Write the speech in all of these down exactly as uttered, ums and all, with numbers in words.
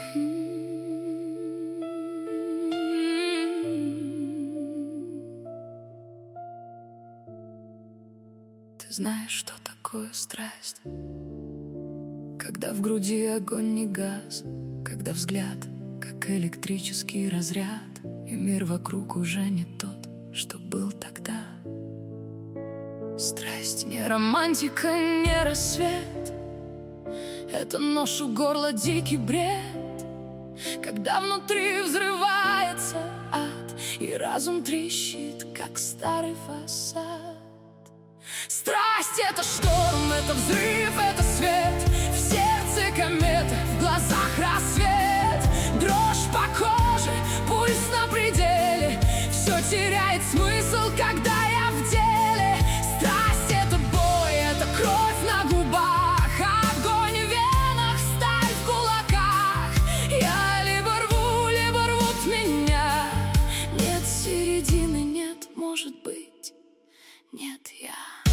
Ты знаешь, что такое страсть, когда в груди огонь не гас, когда взгляд, как электрический разряд, и мир вокруг уже не тот, что был тогда. Страсть не романтика, не рассвет, это нож у горла, дикий бред, когда внутри взрывается ад, и разум трещит, как старый фасад. Страсть — это шторм, это взрыв, это свет, в сердце комета, в глазах рассвет, дрожь по коже, пульс на пределе, все теряет смысл, когда я в деле. Страсть — это бой, это кровь на губах, огонь в венах, сталь в кулаках. Я либо рву, либо рвут меня, нет середины, нет, может быть, нет я.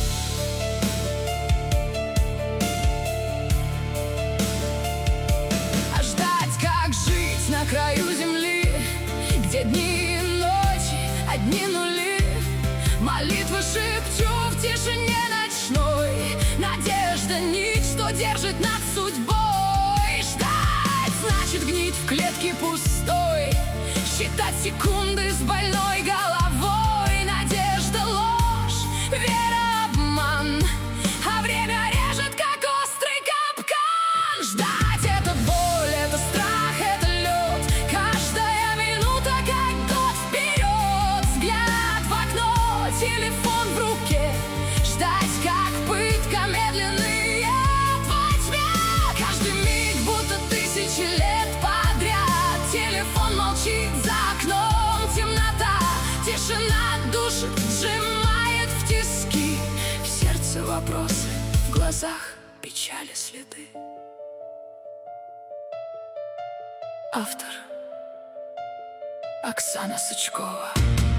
На краю земли, где дни и ночи, одни нули, молитвы шепчу в тишине ночной, надежда — нить, что держит над судьбой. Ждать значит гнить в клетке пустой, считать секунды с больной головой. Надежда — ложь, вера — обман, а время режет, как острый капкан. Ждать — это боль, это страх, телефон в руке, ждать, как пытка, медленные во тьме. Каждый миг будто тысячи лет подряд. Телефон молчит, за окном темнота, тишина душит, сжимает в тиски. В сердце вопросы, в глазах печали следы. Автор — Оксана Сычкова.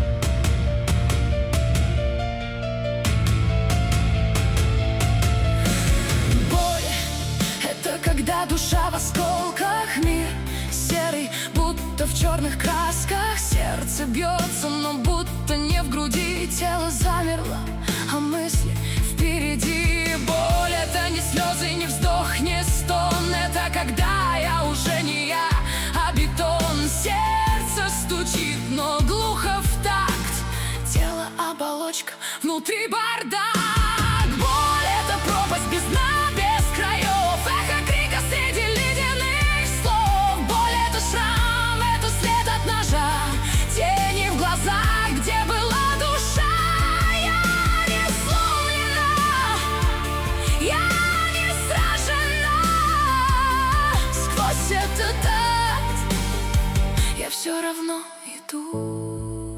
Когда душа в осколках, мир серый, будто в черных красках. Сердце бьется, но будто не в груди. Тело замерло, а мысли впереди. Боль — это не слезы, не вздох, не стон. Это когда я уже не я, а бетон. Сердце стучит, но глухо в такт. Тело — оболочка, внутри бардак. Боль — это пропасть без дна, без краев. Эхо крика среди ледяных слов. Боль — это шрам, это след от ножа, тени в глазах, где была душа. Я не сломлена, я не сражена. Сквозь этот ад я все равно иду.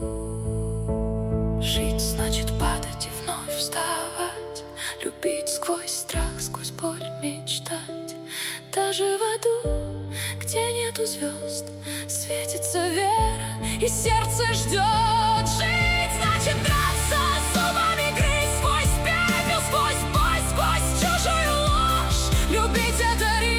Жить значит падать и вновь вставать, любить сквозь страх, сквозь боль мечтать. Даже в аду, где нету звезд, светится вера, и сердце ждет. Жить значит драться, зубами грызть сквозь пепел, сквозь боль, сквозь чужую ложь. Любить — это риск,